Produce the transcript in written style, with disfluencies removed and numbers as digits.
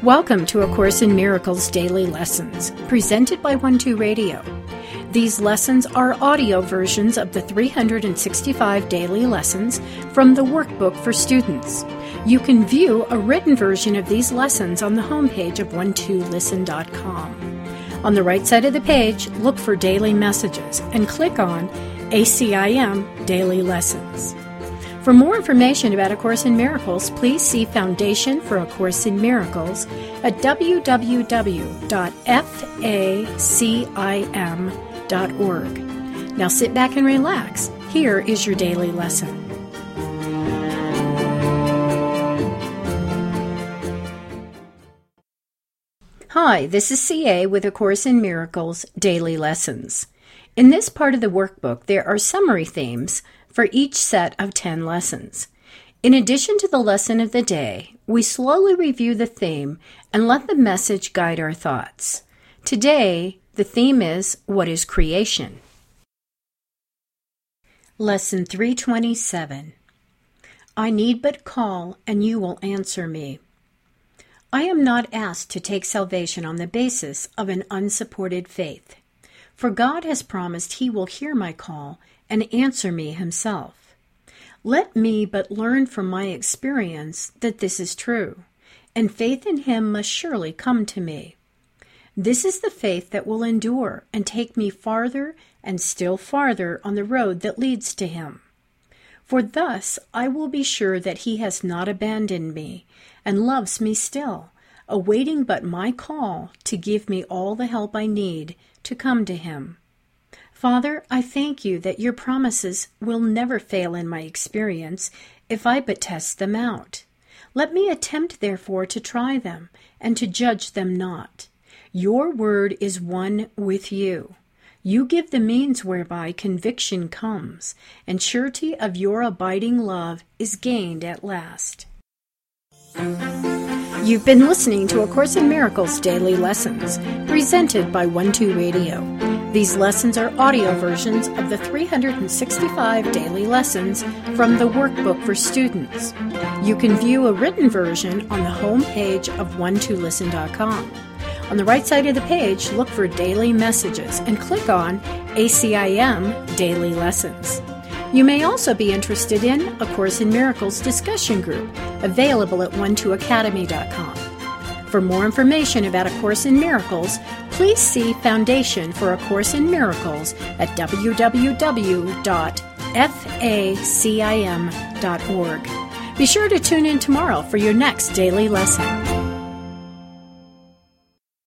Welcome to A Course in Miracles Daily Lessons, presented by 12 Radio. These lessons are audio versions of the 365 daily lessons from the workbook for students. You can view a written version of these lessons on the homepage of 12listen.com. On the right side of the page, look for Daily Messages and click on ACIM Daily Lessons. For more information about A Course in Miracles, please see Foundation for A Course in Miracles at www.facim.org. Now sit back and relax. Here is your daily lesson. Hi, this is CA with A Course in Miracles Daily Lessons. In this part of the workbook, there are summary themes for each set of 10 lessons. In addition to the lesson of the day, we slowly review the theme and let the message guide our thoughts. Today, the theme is, What is Creation? Lesson 327. I need but call, and you will answer me. I am not asked to take salvation on the basis of an unsupported faith, for God has promised He will hear my call and answer me Himself. Let me but learn from my experience that this is true, and faith in Him must surely come to me. This is the faith that will endure and take me farther and still farther on the road that leads to Him. For thus I will be sure that He has not abandoned me and loves me still, awaiting but my call to give me all the help I need to come to Him. Father, I thank you that your promises will never fail in my experience if I but test them out. Let me attempt, therefore, to try them and to judge them not. Your word is one with you. You give the means whereby conviction comes, and surety of your abiding love is gained at last. You've been listening to A Course in Miracles Daily Lessons, presented by 12 Radio. These lessons are audio versions of the 365 daily lessons from the workbook for students. You can view a written version on the home page of 12listen.com. On the right side of the page, look for Daily Messages and click on ACIM Daily Lessons. You may also be interested in A Course in Miracles discussion group, available at 12academy.com. For more information about A Course in Miracles, please see Foundation for A Course in Miracles at www.facim.org. Be sure to tune in tomorrow for your next daily lesson.